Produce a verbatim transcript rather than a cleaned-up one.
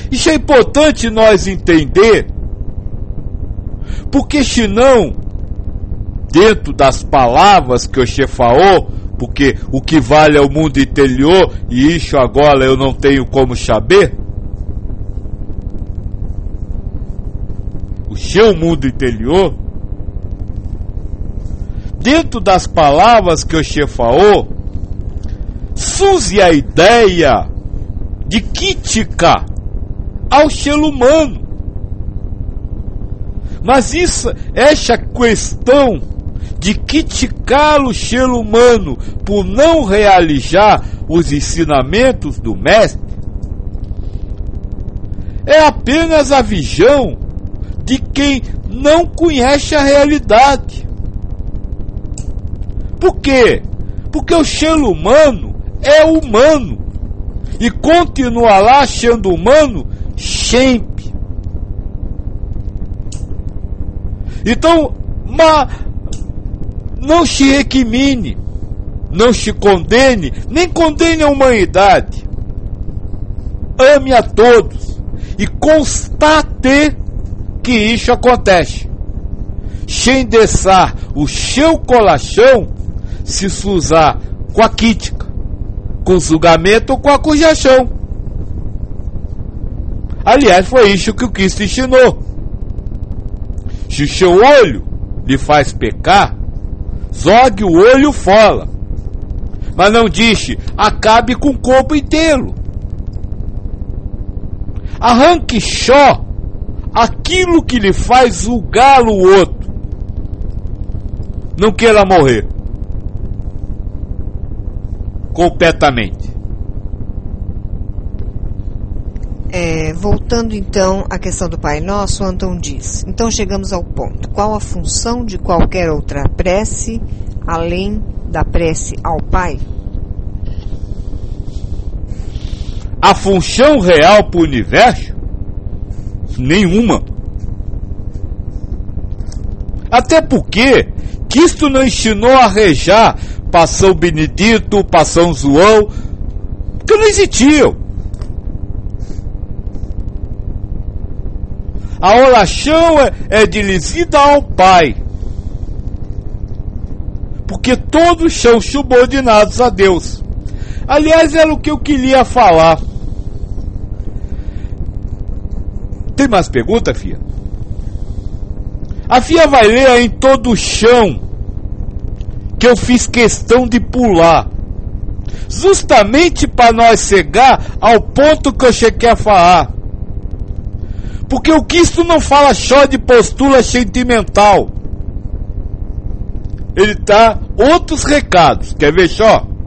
Isso é importante nós entender, porque senão, dentro das palavras que o Che falou, porque o que vale é o mundo interior, e isso agora eu não tenho como saber, o seu mundo interior, dentro das palavras que o Che falou, surge a ideia de crítica ao ser humano. Mas isso, essa questão de criticar o ser humano por não realizar os ensinamentos do mestre é apenas a visão de quem não conhece a realidade. Por quê? Porque o ser humano é humano e continuará sendo humano sempre. Então, ma, não se recrimine, não se condene, nem condene a humanidade. Ame a todos e constate que isso acontece, sem deixar o seu coração se sujar com a crítica, com o julgamento ou com a acusação. Aliás, foi isso que o Cristo ensinou. Se o seu olho lhe faz pecar, jogue o olho fora. Mas não disse, acabe com o corpo inteiro. Arranque só aquilo que lhe faz julgar o outro. Não queira morrer completamente. É, voltando então à questão do Pai Nosso, Antão diz, então chegamos ao ponto, qual a função de qualquer outra prece, além da prece ao Pai? A função real para o universo? Nenhuma. Até porque Cristo não ensinou a rezar para São Benedito, para São João, porque não existiam. A oração é, é dirigida ao Pai, porque todos são subordinados a Deus. Aliás, era o que eu queria falar. Tem mais pergunta, filha? A filha vai ler aí em todo o chão, que eu fiz questão de pular, justamente para nós chegar ao ponto que você quer falar. Porque o Cristo não fala só de postura sentimental. Ele dá outros recados. Quer ver só?